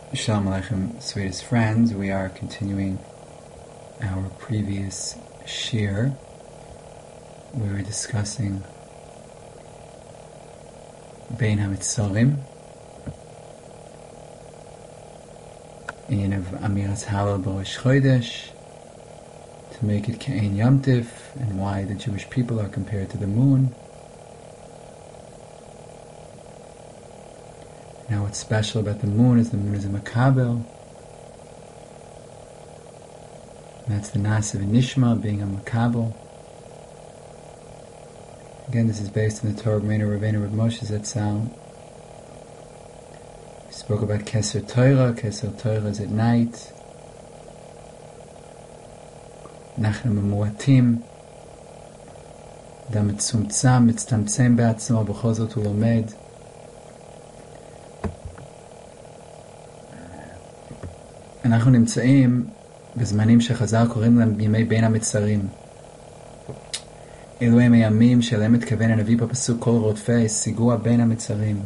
Shalom Aleichem, sweetest friends. We are continuing our previous shir. We were discussing Bein HaMitzarim, in of Amiras Halal B'Rosh Chodesh, to make it Ke'ein Yom Tif, and why the Jewish people are compared to the moon. Now what's special about the moon is a makabel. That's the Nasiv Nishma, being a makabel. Again, this is based on the Torah Rabbeinu Rav Moshe Zatzal. We spoke about Keser Torah. Keser Torah is at night. Nachem Muatim. Adam Tzumtzam, Mitztamtzem Be'atzmo, B'chol Zot Hu Lomed. אנחנו נמצאים בזמנים שחז"ל קוראים להם ימי בין המצרים. אלו הם הימים שאליהם מתכוון הנביא בפסוק כל רודפי השיגוה בין המצרים.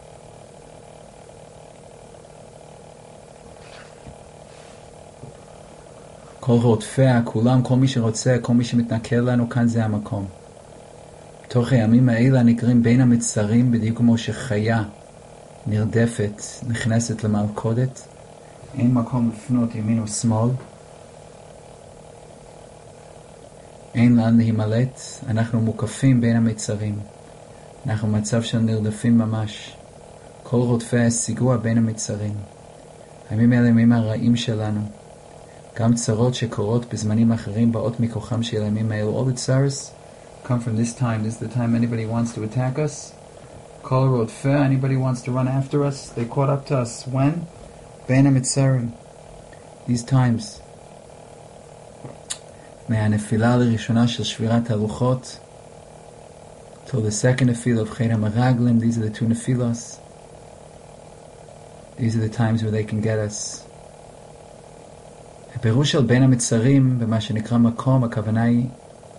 כל רודפיה, כולם, כל מי שרוצה, כל מי שמתנכל לנו, כאן זה המקום. בתוך הימים האלה נקראים בין המצרים, בדיוק כמו שחיה נרדפת, נכנסת למלכודת. אין מקום לפנות ימין ושמאל, אין לאן להימלט, אנחנו מוקפים בין המצרים, אנחנו במצב של נרדפים ממש, כל רודפי השיגוה בין המצרים. הימים האלה הימים הרעים שלנו, גם צרות שקורות בזמנים אחרים באות מכוחם של הימים האלו. All the tsaros come from this time. This is the time anybody wants to attack us. כל רודפי, anybody wants to run after us, they caught up to us. When? בין המצרים, these times. מהנפילה הראשונה של שבירת הלוחות till the second נפילה of חטא המרגלים, these are the two נפילות. These are the times where they can get us. הפירוש של בין המצרים במה שנקרא מקום, הכוונה היא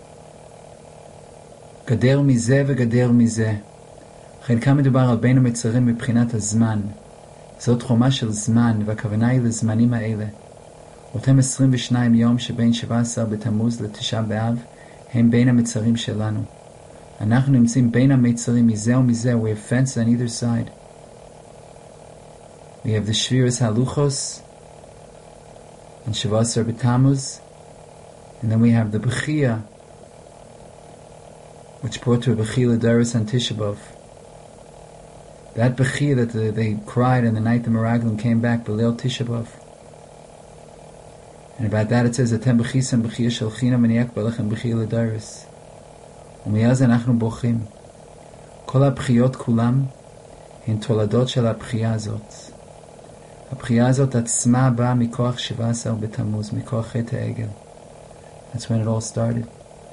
גדר מזה וגדר מזה. לכן כאן מדובר על בין המצרים מבחינת הזמן. זאת חומה של זמן, והכוונה היא לזמנים האלה. אותם 22 יום שבין 17 בתמוז לתשעה באב, הם בין המצרים שלנו. אנחנו נמצאים בין המצרים מזה ומזה. We have fence on either side. We have the Shviras Haluchos on 17 בתמוז, and then we have the Bechia, which brought to a Bechia L'Doros on Tisha B'Av. That Bechia that they cried on the night the Meraglim came back, B'Leil Tisha B'Av. And about that it says, Atem B'chisam Bechia Shel Chinam V'niyak B'Lechem Bechia L'Doros. ומאז אנחנו בוכים. כל הבכיות כולם הן תולדות של הבכייה הזאת. הבכייה הזאת עצמה באה מכוח 17 בתמוז, מכוח חטא העגל. That's when it all started.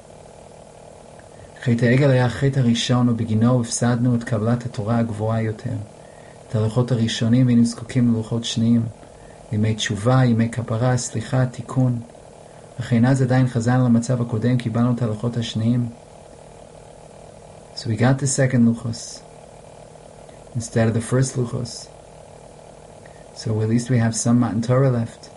חטא העגל היה החטא הראשון, ובגינו הפסדנו את קבלת התורה הגבוהה יותר. את הלוחות הראשונים היינו זקוקים ללוחות שניים. ימי תשובה, ימי כפרה, סליחה, תיקון. לכן אז עדיין חזרנו למצב הקודם, קיבלנו את הלוחות השניים. So we got the second luchos instead of the first luchos. So at least we have some Matan Torah left.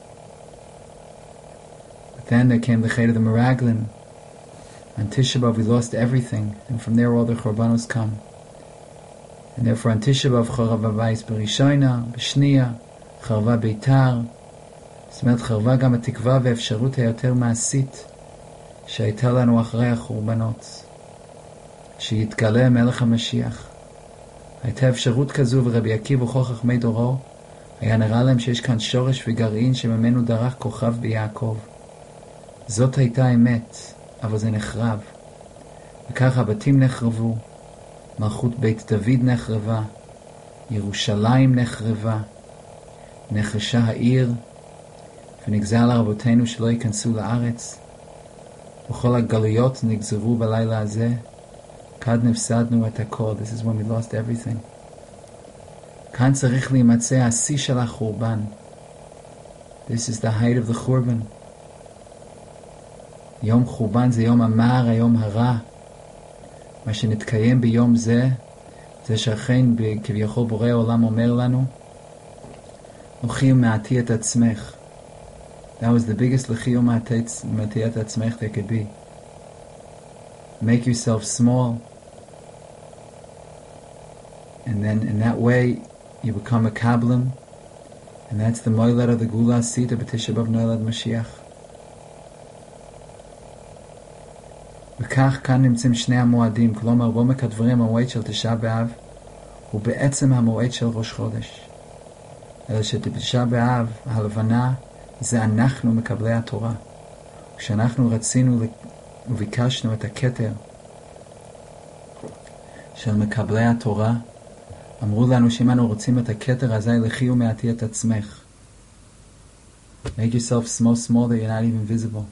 But then there came the Chet of the Meraglim. On Tisha B'Av we lost everything, and from there all the Chorbanos come. And therefore on Tisha B'Av Chorava Bayis B'Rishona, B'Shniya, Chorava Beitar. זאת אומרת חרבה גם התקווה והאפשרות היותר מעשית שהייתה לנו אחרי החורבנות. שיתגלה מלך המשיח. הייתה אפשרות כזו, ורבי עקיבא וכל חכמי דורו היה נראה להם שיש כאן שורש וגרעין שממנו דרך כוכב ביעקב. זאת הייתה אמת, אבל זה נחרב. וכך הבתים נחרבו, מלכות בית דוד נחרבה, ירושלים נחרבה, נחרשה העיר, ונגזר לרבותינו שלא ייכנסו לארץ. וכל הגלויות נגזרו בלילה הזה. כאן נפסדנו את הכל. This is when we lost everything. כאן צריך להימצא השיא של החורבן. This is the height of the חורבן. יום חורבן זה יום המר, היום הרע. מה שנתקיים ביום זה, זה שאכן כביכול בורא העולם אומר לנו, L'chiyum ma'atiyat atzmech. That was the biggest l'chiyum ma'atiyat atzmech there could be. Make yourself small. And then in that way, you become a kabbalim. And that's the moilad of the Gula Sita B'Tisha B'Av Noilad Mashiach. וכך כאן נמצאים שני המועדים, כלומר בעומק הדברים המועד של תשעה באב הוא בעצם המועד של ראש חודש. אלא שתשעה באב, הלבנה, זה אנחנו מקבלי התורה. כשאנחנו רצינו וביקשנו את הכתר של מקבלי התורה, אמרו לנו שאם אנו רוצים את הכתר הזה, לכי ומעטי את עצמך. Make yourself small that you're not even visible.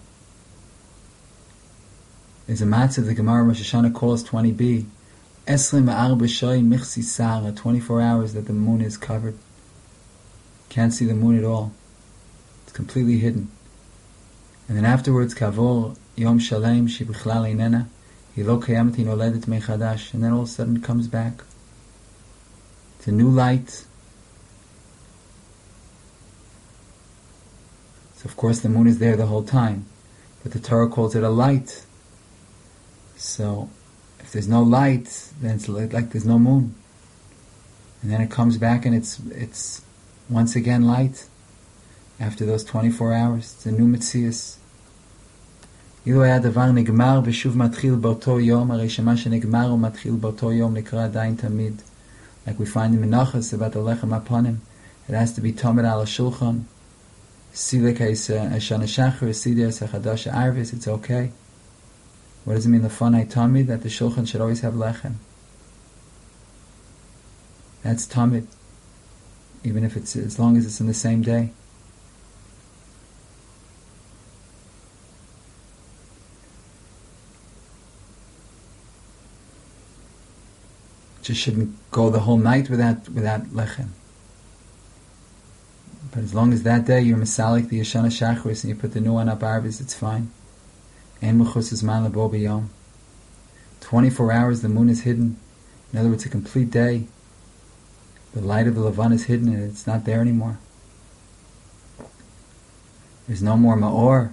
There's a matzah the Gemara Rosh Hashanah calls 20b. 24 shoy michsi sara, 24 hours that the moon is covered. Can't see the moon at all. It's completely hidden. And then afterwards, kavor yom shalem she bichlal einena, hi lo kayamet hi noledet mechadash. And then all of a sudden it comes back. It's a new light. So of course the moon is there the whole time. But the Torah calls it a light. So, if there's no light, then it's like there's no moon. And then it comes back and it's once again light. After those 24 hours, it's a new Metzias. אילו היה דבר נגמר ושוב מתחיל באותו יום, הרי שמה שנגמר ומתחיל באותו יום נקרא עדיין תמיד. Like we find in Menachos about the Lechem HaPanim, it has to be Tamid al HaShulchan. Silek HaShana Shachar, Sidir HaChadash HaArvis, it's okay. What does it mean, the Fanai Tamid? That the Shulchan should always have Lechem. That's Tamid. Even if it's, as long as it's in the same day. Just shouldn't go the whole night without Lechem. But as long as that day you're Masalik, the Yeshana Shachris, and you put the new one up Arvis, it's fine. En Mechus is Man Lebo B'Yom. 24 hours the moon is hidden. In other words, a complete day. The light of the Levan is hidden and it's not there anymore. There's no more Ma'or.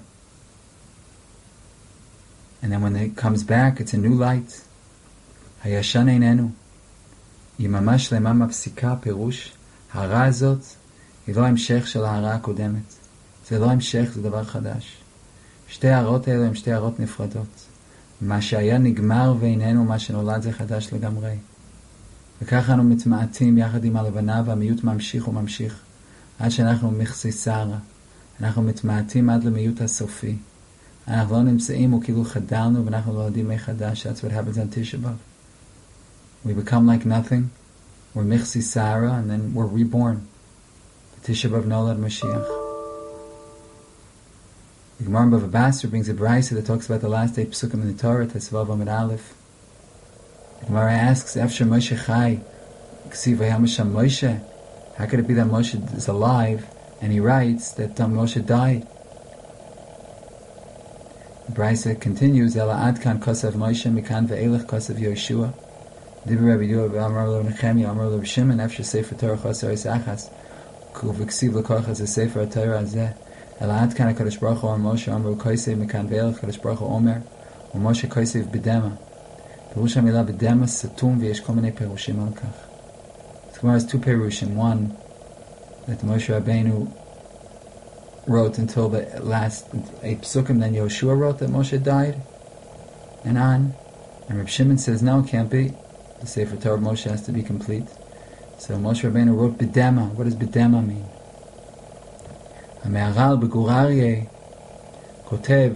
And then when it comes back, it's a new light. Hayashan Einenu. Yimamash Lema Mapsika Perush. Hara Azot. היא לא המשך של ההערה הקודמת. זה לא המשך, זה דבר חדש. שתי הערות האלה הן שתי הערות נפרדות. מה שהיה נגמר ואיננו, מה שנולד זה חדש לגמרי. וככה אנו מתמעטים יחד עם הלבנה והמיעוט ממשיך וממשיך. עד שאנחנו מכסי סערה. אנחנו מתמעטים עד למיעוט הסופי. אנחנו לא נמצאים וכאילו חדלנו ואנחנו לא יודעים מחדש. That's what happens on Tisha B'Av. We become like nothing. We're מכסי סערה and then we're reborn. Tisha B'Av Nolad Mashiach. The Gemara in Bava Basra brings a brayso that talks about the last 8 psukim in the Torah, Tesvav Amid Aleph. The Gemara asks, Efshar Moshe Chai, Ksiv Vayam Sham Moshe, how could it be that Moshe is alive, and he writes that Moshe died? The brayso continues, Ela Adkan Kosav Moshe, Mikan Ve'elech Kosav Yoshua, Dibur Rabbi Yehuda, Amar Lo Nechemia, Amar Lo Shimon, Efshar Sefer Torah Chosar Isachas, וכסיב לקוח הזה ספר התורה הזה אלא עד כאן הקדוש ברוך הוא משה אמר כוסף מכאן ואילך הקדוש ברוך הוא אומר ומשה כוסף בדמה פירוש המילה בדמה סתום ויש כל מיני פירושים על כך. So there is 2 פירושים. One that Moshe Rabbeinu wrote until the last 8 psukim, then Yoshua wrote that Moshe died and on, and Reb Shimon says no, it can't be. The Sefer Torah of Moshe has to be complete. So Moshe Rabbeinu wrote B'dema. What does B'dema mean? המהר"ל בגור כותב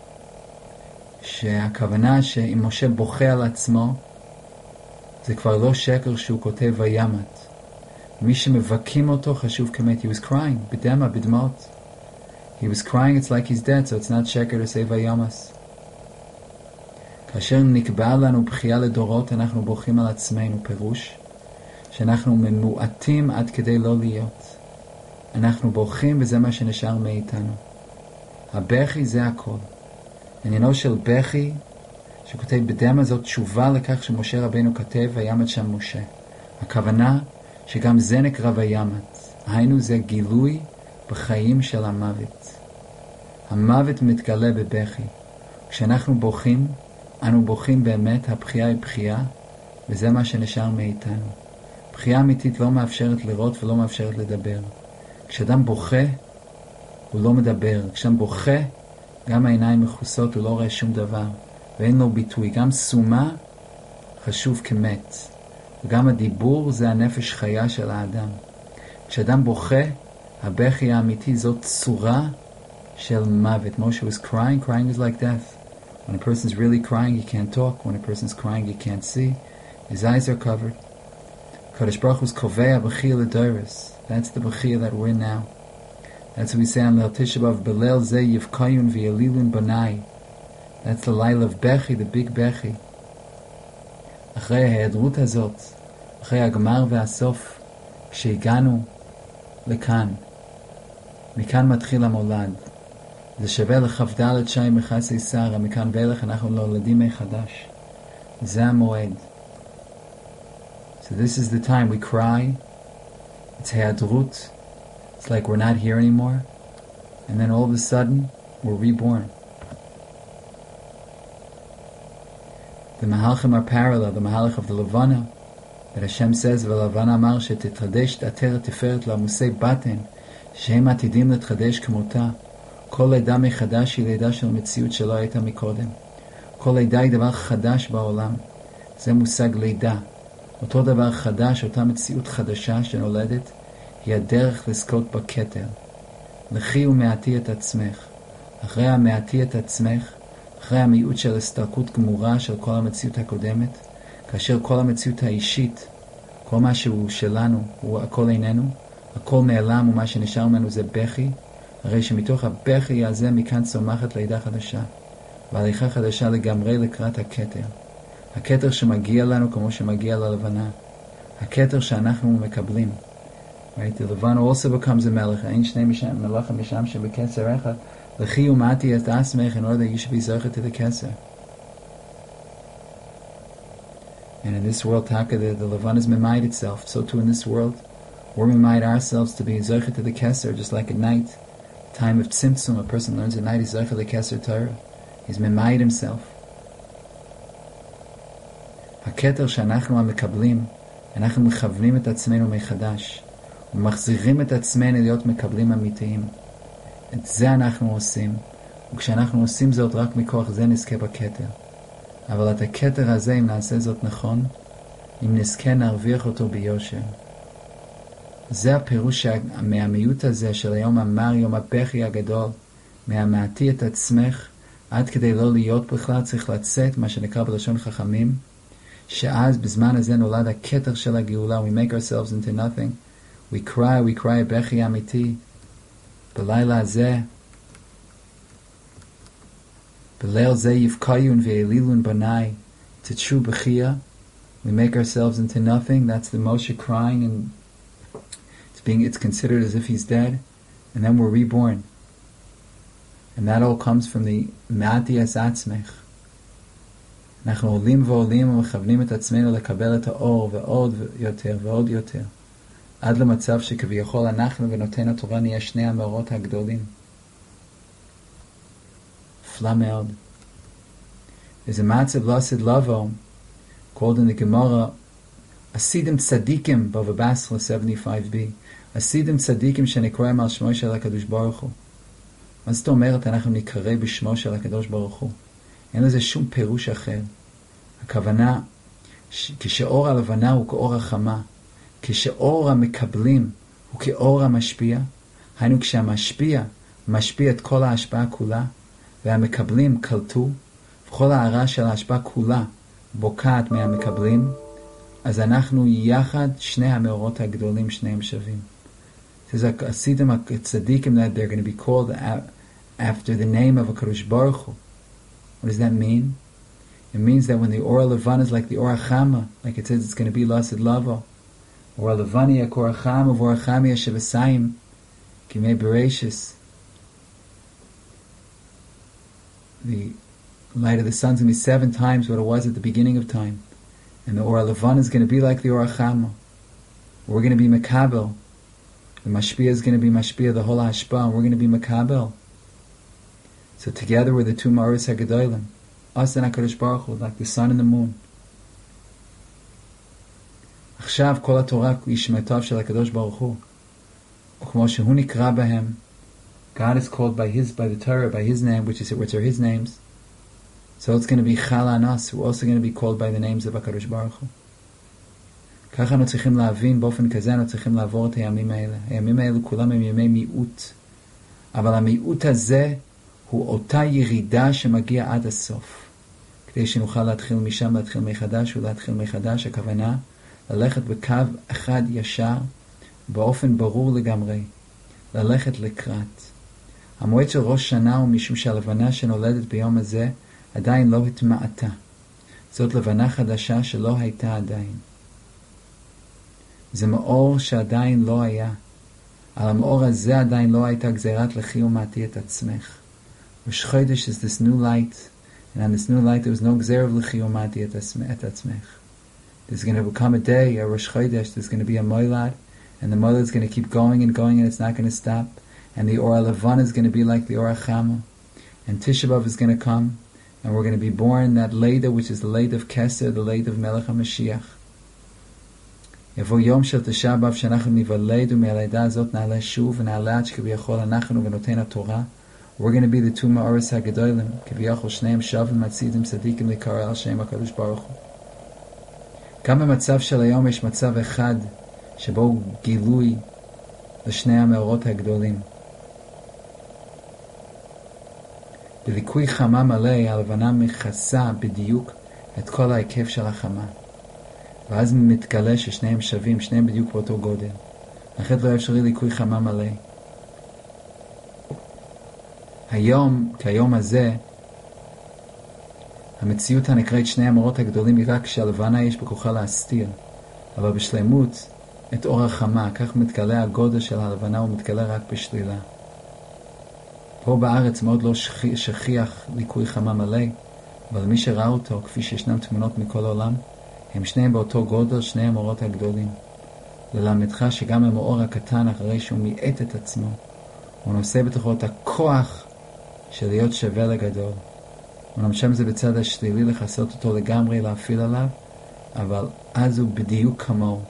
שהכוונה שאם משה בוכה על עצמו זה כבר לא שקר שהוא כותב וימת. מי שמבכים אותו חשוב כמת. He was crying. בדמה, בדמעות. He was crying, it's like he's dead, so it's not שקר to say וימס. כאשר נקבע לנו בחייה לדורות אנחנו בוכים על עצמנו. פירוש שאנחנו ממועטים עד כדי לא להיות. אנחנו בוכים וזה מה שנשאר מאיתנו. הבכי זה הכל. עניינו של בכי שכותב בדמה זאת תשובה לכך שמשה רבינו כתב וימת שם משה. הכוונה שגם זה נקרא וימת. היינו זה גילוי בחיים של המוות. המוות מתגלה בבכי. כשאנחנו בוכים, אנו בוכים באמת, הבכייה היא בכייה, וזה מה שנשאר מאיתנו. בכייה אמיתית לא מאפשרת לראות ולא מאפשרת לדבר. כשאדם בוכה, הוא לא מדבר. כשאדם בוכה, גם העיניים מכוסות, הוא לא רואה שום דבר, ואין לו ביטוי. גם סומה חשוב כמת, וגם הדיבור זה הנפש חיה של האדם. כשאדם בוכה, הבכי האמיתי זאת צורה של מוות. Moshe was crying. Crying is like death. When a person is really crying, he can't talk. When a person is crying, he can't see. His eyes are covered. Kadosh Baruch Hu's kovea b'chia l'doros. That's the b'chia that we're in now. That's what we say on Leil Tisha B'Av, Belel Zeh Yivkayun V'Yalilun Banai. That's the Lail of Bechi, the big Bechi. אחרי ההיעדרות הזאת, אחרי הגמר והסוף, כשהגענו לכאן, מכאן מתחיל המולד. זה שווה לכ"ד שי מחסי שרה, מכאן ואילך אנחנו נולדים מחדש. זה המועד. So this is the time we cry. It's היעדרות. It's like we're not here anymore. And then all of a sudden, we're reborn. The Mahalchim are parallel. The Mahalch of the Levana, that Hashem says, V'Levana amar she'titchadesh ateret tiferet la'amusei baten, shehem atidim letchadesh k'mota. כל לידה מחדש היא לידה של מציאות שלא הייתה מקודם. כל לידה היא דבר חדש בעולם. זה מושג לידה. אותו דבר חדש, אותה מציאות חדשה שנולדת, היא הדרך לזכות בכתר. לכי ומעטי את עצמך. אחרי המעטי את עצמך, אחרי המיעוט של הסתלקות גמורה של כל המציאות הקודמת, כאשר כל המציאות האישית, כל מה שהוא שלנו, הוא הכל איננו, הכל נעלם ומה שנשאר ממנו זה בכי, הרי שמתוך הבכי הזה מכאן צומחת לידה חדשה, והליכה חדשה לגמרי לקראת הכתר. הכתר שמגיע לנו כמו שמגיע ללבנה. הכתר שאנחנו מקבלים. Right? The Levana also becomes a melech. Ein shnei melachim misham shebeketzer echad. Lechi umati et asmech, in order that you should be zochet to the ketzer. And in this world, Taka, the Levana is memayed itself. So too in this world, we're memayed ourselves to be zochet to the ketzer, just like at night. Time of tzimtzum, a person learns at night, he's zochet the ketzer Torah. He's memayed himself. הכתר שאנחנו המקבלים, אנחנו מכוונים את עצמנו מחדש, ומחזירים את עצמנו להיות מקבלים אמיתיים. את זה אנחנו עושים, וכשאנחנו עושים זאת רק מכוח זה נזכה בכתר. אבל את הכתר הזה, אם נעשה זאת נכון, אם נזכה נרוויח אותו ביושר. זה הפירוש מהמיעוט הזה של היום אמר יום הבכי הגדול, מהמעטי את עצמך, עד כדי לא להיות בכלל צריך לצאת, מה שנקרא בלשון חכמים, שאז בזמן הזה נולד הכתר של הגאולה. We make ourselves into nothing. We cry בכי אמיתי. בלילה הזה, בליל זה יבקיון ואלילון בני, it's a true בכייה. We make ourselves into nothing. That's the Moshe crying, and it's considered as if he's dead, and then we're reborn. And that all comes from the מעטי את עצמך. אנחנו עולים ועולים ומכוונים את עצמנו לקבל את האור ועוד יותר ועוד יותר, עד למצב שכביכול אנחנו ונותן התורה נהיה שני המאורות הגדולים. נפלא מאוד. There's a matzav lasid lavo called in the Gemara Asidim Tzadikim Bava Basra 75b. Asidim Tzadikim שנקראים על שמו של הקדוש ברוך הוא. מה זאת אומרת אנחנו נקרא בשמו של הקדוש ברוך הוא? אין לזה שום פירוש אחר. הכוונה, כשאור הלבנה הוא כאור החמה, כשאור המקבלים הוא כאור המשפיע, היינו כשהמשפיע משפיע את כל ההשפעה כולה, והמקבלים קלטו, וכל הערה של ההשפעה כולה בוקעת מהמקבלים, אז אנחנו יחד שני המאורות הגדולים, שניהם שווים. This is a Asidim Tzadikim that they're going to be called after the name of a Kadosh Baruch Hu. What does that mean? It means that when the Or Levana is like the Or Chama, like it says it's going to be Lasid Lavo, Or Levani Or Chama, Or Chami Shevasayim, Kimei Bereshis. The light of the sun is going to be 7 times what it was at the beginning of time. And the Or Levana is going to be like the Or Chama. We're going to be Mekabel The Mashpia is going to be Mashpia, the whole Hashpah, and we're going to be Makabel. So together we're the two Ma'aris HaGedolim. Us and HaKadosh Baruch Hu, like the sun and the moon. עכשיו כל התורה היא שמותיו של הקדוש ברוך הוא. וכמו שהוא נקרא בהם, God is called by the Torah, by his name, which are his names. So it's going to be Chal on us, we're also going to be called by the names of הקדוש ברוך הוא. ככה אנחנו צריכים להבין, באופן כזה אנחנו צריכים לעבור את הימים האלה. הימים האלה כולם הם ימי מיעוט. אבל המיעוט הזה הוא אותה ירידה שמגיע עד הסוף. כדי שנוכל להתחיל משם, להתחיל מחדש, ולהתחיל מחדש, הכוונה ללכת בקו אחד ישר, באופן ברור לגמרי, ללכת לקראת. המועד של ראש שנה הוא משום שהלבנה שנולדת ביום הזה עדיין לא התמעטה. זאת לבנה חדשה שלא הייתה עדיין. זה מאור שעדיין לא היה. על המאור הזה עדיין לא הייתה גזירת לכי ומעטי את עצמך. ראש חודש is this new light, and on this new light there was no גזיר of לכי ומעטי את עצמך. There's going to become a day, a Rosh Chodesh, there's going to be a Moilad, and the Moilad is going to keep going and going, and it's not going to stop. And the Or HaLevan is going to be like the Or HaChama. And Tisha B'Av is going to come, and we're going to be born that Leda, which is the Leda of Keser, the Leda of Melech HaMashiach. יבוא יום של תשעה באב שאנחנו ניוולד, ומהלידה הזאת נעלה שוב, ונעלה עד שכביכול אנחנו ונותן התורה. We're going to be the two Ma'aris HaGedolim, כביכול שניהם שווים מצעידים צדיקים לקרוא על שם הקדוש ברוך הוא. גם במצב של היום יש מצב אחד שבו הוא גילוי לשני המאורות הגדולים. בליקוי חמה מלא הלבנה מכסה בדיוק את כל ההיקף של החמה. ואז מתגלה ששניהם שווים, שניהם בדיוק באותו גודל. אחרת לא אפשרי ליקוי חמה מלא. היום, כהיום הזה, המציאות הנקראת שני המאורות הגדולים היא רק שהלבנה יש בכוחה להסתיר, אבל בשלמות את אור החמה, כך מתגלה הגודל של הלבנה, הוא מתגלה רק בשלילה. פה בארץ מאוד לא שכיח ליקוי חמה מלא, אבל מי שראה אותו, כפי שישנם תמונות מכל העולם, הם שניהם באותו גודל, שני המאורות הגדולים. ללמדך שגם המאור הקטן, אחרי שהוא מיעט את עצמו, הוא נושא בתוכו את הכוח של להיות שווה לגדול. אומנם שם זה בצד השלילי לחסות אותו לגמרי, להפעיל עליו, אבל אז הוא בדיוק כמוהו.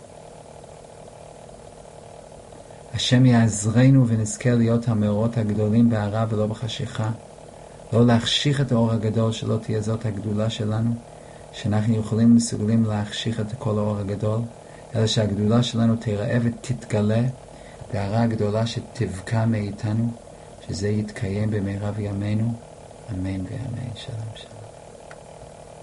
השם יעזרנו ונזכה להיות המאורות הגדולים בהערה ולא בחשיכה, לא להחשיך את האור הגדול, שלא תהיה זאת הגדולה שלנו, שאנחנו יכולים מסוגלים להחשיך את כל האור הגדול, אלא שהגדולה שלנו תיראה ותתגלה בהערה הגדולה שתבקע מאיתנו, שזה יתקיים במהרה בימינו, אמן ואמן. שלום שלום.